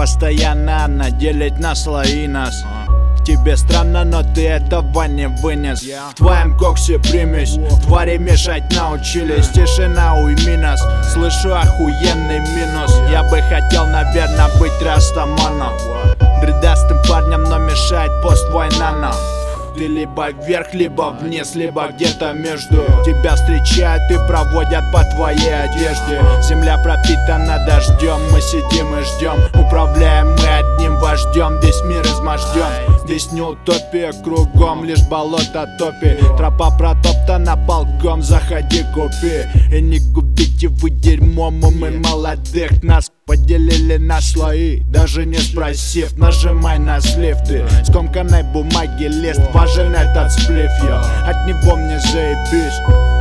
постоянно наделить на слои нас. Тебе странно, но ты этого не вынес. В твоем коксе примесь, твари мешать научились. Тишина, уйми нас, слышу охуенный минус. Я бы хотел, наверное, быть растаманом, бредастым парнем, но мешает пост-война нам. Ты либо вверх, либо вниз, либо где-то между. Тебя встречают и проводят по твоей одежде. Земля пропитана дождем, мы сидим и ждем. Управляем мы одним вождем, весь мир изможден. Здесь не утопия, кругом лишь болото топи. Тропа протоптана полком, заходи купи. И не губите вы дерьмом, мы молодых. Нас поделили на слои, даже не спросив. Нажимай на слив, ты скомканной бумаги лист. Важен этот сплив, я от него мне заебись.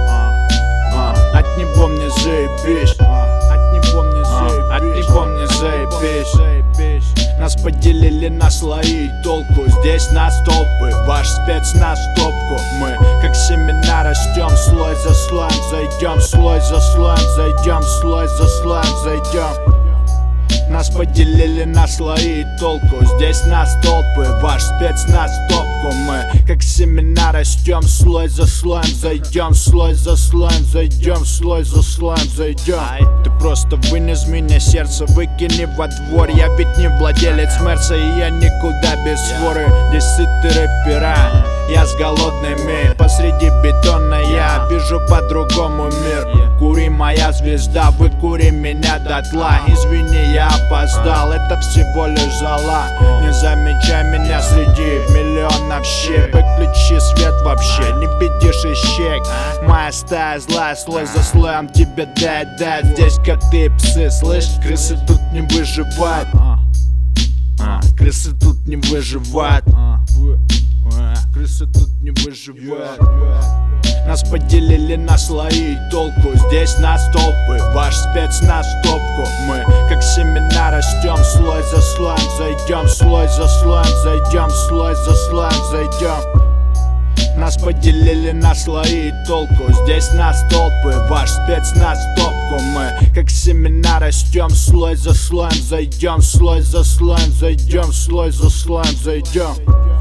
От него мне заебись. От него мне заебись. От него мне заебись. Нас поделили на слои, толку здесь нас толпы. Ваш спецназ в топку. Мы как семена растем, слой за слоем зайдем. Слой за слоем зайдем, слой за слоем зайдем. Нас поделили на слои и толку. Здесь нас толпы, ваш спецназ в топку. Мы как семена растем, слой за слоем зайдем. Слой за слоем зайдем, слой за слоем зайдем. Ты просто вынь из меня сердце, выкини во двор. Я ведь не владелец Мерса, и я никуда без своры. Здесь сытые рэпера, я с голодными. Посреди бетона я вижу по-другому мир. Кури, моя звезда, выкури меня дотла. Извини, я опоздал, это всего лишь зола. Не замечай меня среди миллионов щей. Выключи свет вообще, не бедишь ищейк. Моя стая злая, слой за слоем тебе дает. Здесь коты и псы, слышь, крысы тут не выживают. Крысы тут не выживают. Крысы тут не выживают. Нас поделили на слои и толку. Здесь нас толпы, ваш спецназ в топку. Мы как семена растем, слой за слоем зайдем. Слой за слоем зайдем, слой за слоем зайдем. Нас поделили на слои и толку. Здесь нас толпы, ваш спецназ в топку. Мы как семена растем, слой за слоем зайдем. Слой за слоем зайдем, слой за слоем зайдем.